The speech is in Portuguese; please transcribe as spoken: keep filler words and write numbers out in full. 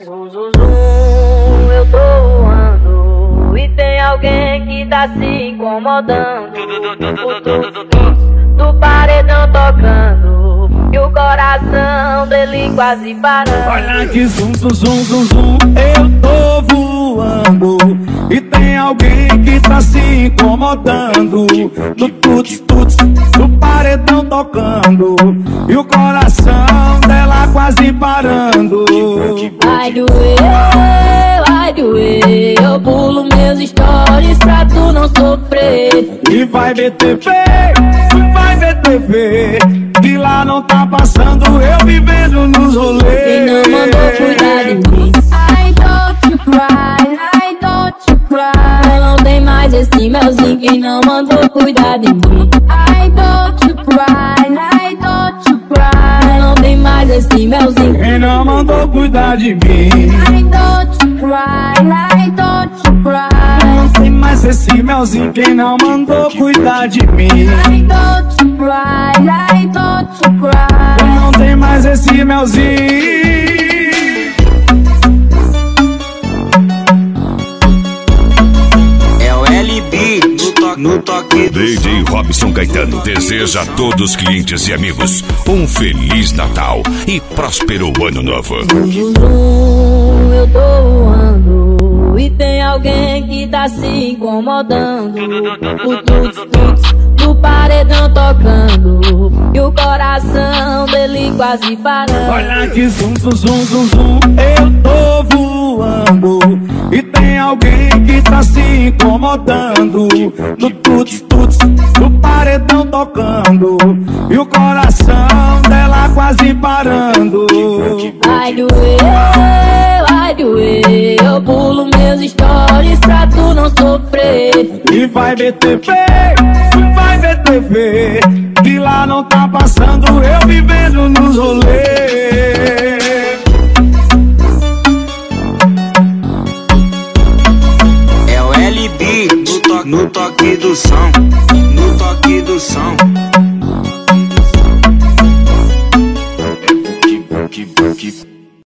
Zum, zum, zum, eu tô voando e tem alguém que tá se incomodando. O tuts, tuts do paredão tocando e o coração dele quase parando. Olha que zum, zum, zum, zum, zum, eu tô voando e tem alguém que tá se incomodando. Do tuts, tuts do paredão tocando e o coração dela quase parando. Vai doer, vai doer, eu pulo meus stories pra tu não sofrer. E vai ver T V, vai ver T V, que lá não tá passando eu vivendo nos rolês. Quem não mandou cuidar de mim? I don't you cry, I don't you cry. Não tem mais esse melzinho, quem não mandou cuidar de mim? I don't you cry, I don't you cry. Não tem mais esse melzinho, quem não mandou cuidar de mim? I don't you cry, I don't you cry. Não tem mais esse melzinho, quem não mandou cuidar de mim? I don't you cry, I don't you cry. Não tem mais esse melzinho. É o L B no toque, no toque do D J Robson Caetano deseja a todos os clientes e amigos um Feliz Natal e próspero Ano Novo. Zum, zum, zum, eu tô voando e tem alguém que tá se incomodando. O tuts, tuts do paredão tocando e o coração dele quase parando. Olha que zum, zum, zum, zum, zum, eu tô voando e tem alguém que tá se incomodando. Do tuts, tuts do paredão tocando e o coração dela quase parando. Vai doer, vai doer, eu pulo meus stories pra tu não sofrer. E vai ver T V, vai ver T V, que lá não tá passando eu vivendo nos rolês. É o L B no toque, no toque do som, no toque do som.